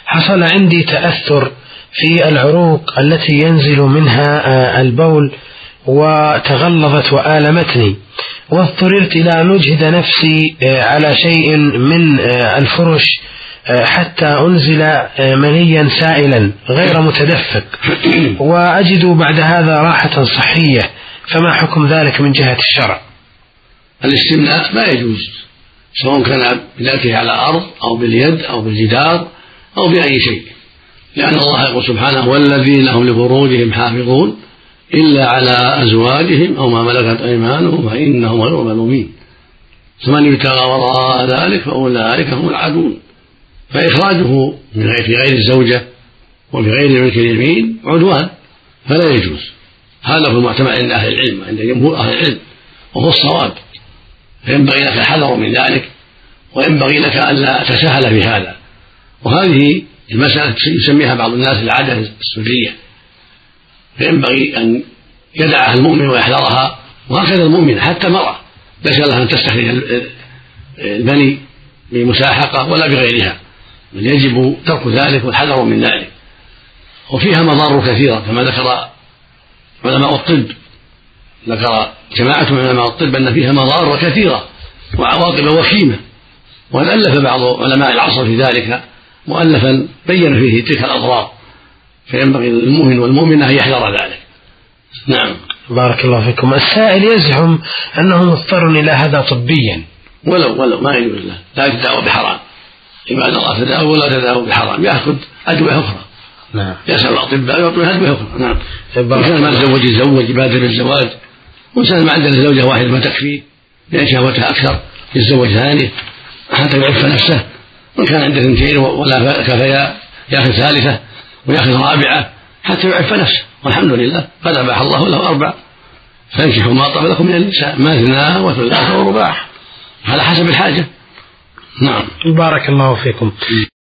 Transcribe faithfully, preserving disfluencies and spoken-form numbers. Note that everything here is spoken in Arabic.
حصل عندي تأثر في العروق التي ينزل منها البول وتغلظت وآلمتني، واضطررت إلى أن أجهد نفسي على شيء من الفرش حتى أنزل منيا سائلا غير متدفق، وأجد بعد هذا راحة صحية، فما حكم ذلك من جهة الشرع؟ الاستمناء لا يجوز، سواء كان بذاته على الأرض أو باليد أو بالجدار أو بأي شيء، لأن الله يقول سبحانه: والذين هم لفروجهم حافظون إلا على أزواجهم أو ما ملكت أيمانهم فإنهم غير ملومين، فمن ابتغى وراء ذلك فأولئك هم العادون. فإخراجه في غير الزوجة وفي غير ملك اليمين عدوان، فلا يجوز. هذا هو المعتمد عند أهل العلم، عند جمهور أهل العلم، وهو الصواب. فينبغي لك الحذر من ذلك، وينبغي لك ألا تساهل في هذا. وهذه المسألة يسميها بعض الناس العادة السرية، فينبغي أن يدعها المؤمن ويحذرها، وهكذا المؤمن حتى المرأة ليس لها أن تستخرج البني بمساحقة ولا بغيرها، بل يجب ترك ذلك والحذر من ذلك. وفيها مضار كثيرة كما ذكر علماء الطب، ذكر جماعة من علماء الطب أن فيها مضار كثيرة وعواقب وخيمة، وقد ألف بعض علماء العصر في ذلك مؤلفا بين فيه تلك الأضرار، فينبغي للمؤمن والمؤمنة أن يحذر ذلك. نعم. بارك الله فيكم. السائل يزعم أنه مضطر إلى هذا طبيا، ولو ولو ما يجوز له، لا يتداوى بحرام، عباد الله تداوى ولا تداوى بحرام، يأخذ أدوية أخرى. نعم. يسأل الأطباء يعطون أدوية أخرى. نعم. وكان ما تزوج يتزوج يبادر بالزواج، وإنسان ما عنده زوجة واحدة ما تكفيه لأن شهوتها أكثر يتزوج ثانية حتى يعف نفسه، وإن كان عنده اثنتين ولا كفيا يأخذ ثالثة ويأخذ رابعة حتى يعف نفسه، والحمد لله قد أباح الله له أربع، فانكحوا ما طاب لكم من النساء مثنى وثلاث ورباع على حسب الحاجة. نعم. بارك الله فيكم.